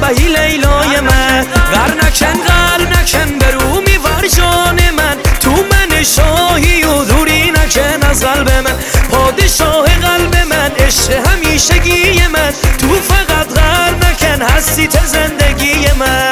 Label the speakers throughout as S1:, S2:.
S1: ای لیلای من، غر نکن برو میور جان من، تو من شاهی و دوری نکن از قلب من، پادشاه قلب من، عشق همیشگی من، تو فقط غر نکن هستیت زندگی من.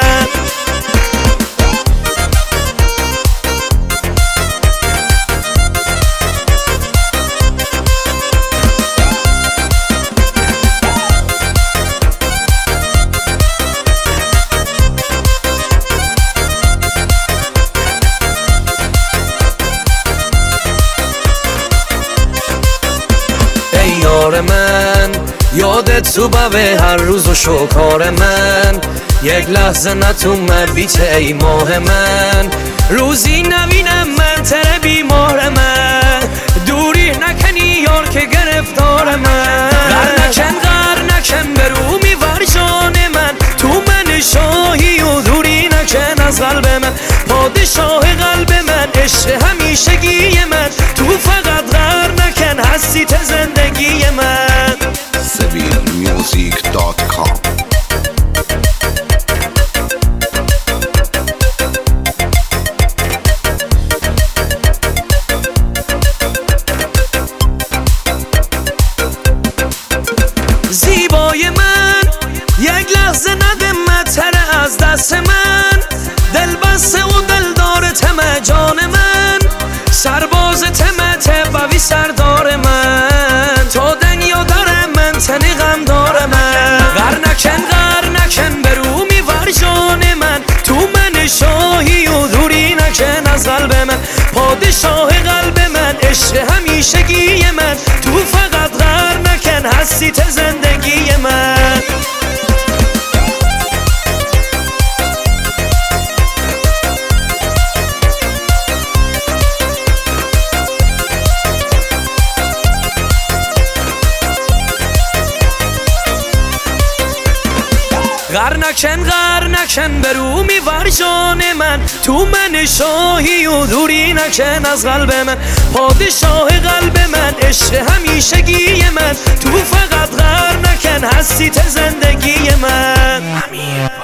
S1: یار من یادت تو به هر روز و شکار من، یک لحظه نتومه بیت ای ماه من، روزی نبینم من تره بیمار من، دوری نکنی یار که گرفتار من، غر نکن برو میور جان من، تو من شاهی و دوری نکن از قلب من، پادشاه قلب من، عشق همیشگی من، تو فقط غر نکن هستیت زندگی من.
S2: sevilmusic.com
S1: زیبای من یک لحظه نده متره از دست من، دل بسته و دلدار تمه جان من، سرباز تمه بوی سردار من، تا دنیا داره من تنی غم داره من، غر نکن برو میور جان من، تو من شاهی و دوری نکن از قلب من، پادشاه قلب من، عشق همیشگی من، تو فقط غر نکن هستیت زندگی من. غر نکن برو میور جان من، تو من شاهی و دوری نکن از قلب من، پادشاه قلب من، عشق همیشگی من، تو فقط غر نکن هستیت زندگی من.